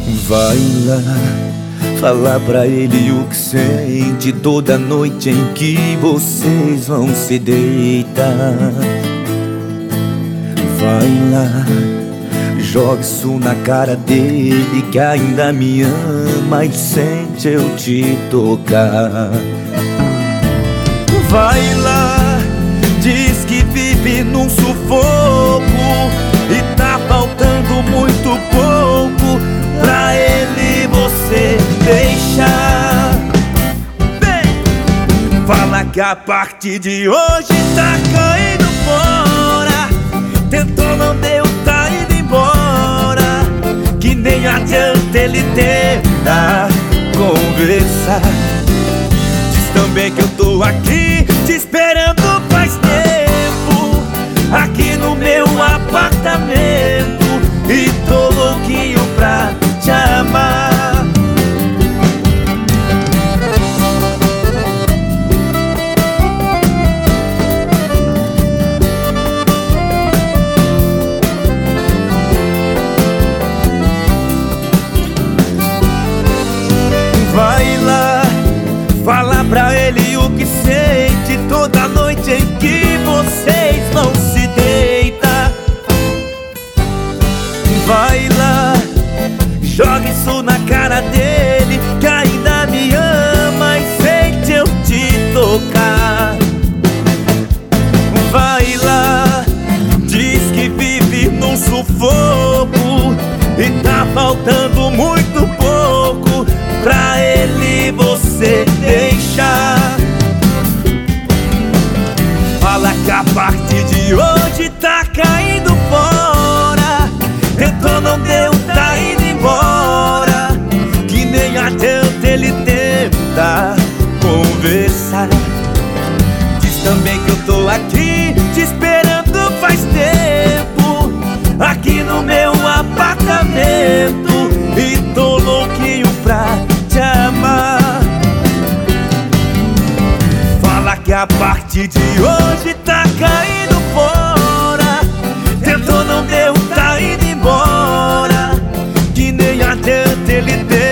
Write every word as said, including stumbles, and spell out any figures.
Vai lá falar pra ele o que sente toda noite em que vocês vão se deitar. Vai lá, joga isso na cara dele, que ainda me ama e sente eu te tocar. Vai lá, diz que vive num sufoco e tá faltando muito pouco pra ele você deixar. Vem! Fala que a partir de hoje tá caindo fora, tentou, não deu, tá indo embora, que nem adianta ele tentar conversar. Diz também que eu tô aqui te esperando faz tempo, aqui no meu apartamento, e tô louquinho pra te amar. Vai lá, fala pra ele o que sente toda noite em que vocês vão se deitar. Vai lá, joga isso na cara dele, que ainda me ama e sente eu te tocar. Vai lá, diz que vive num sufoco e tá faltando muito pouco pra ele você deixar. Fala que a partir de hoje tá caindo fora, tentou, não deu, tá indo embora, que nem adianta ele tentar conversar. Diz também que eu tô aqui te esperando faz tempo, aqui no meu apartamento, e tô louquinho pra te amar. Fala que a partir de hoje tá caindo fora, tentou, não deu, tá indo embora, que nem adianta ele ter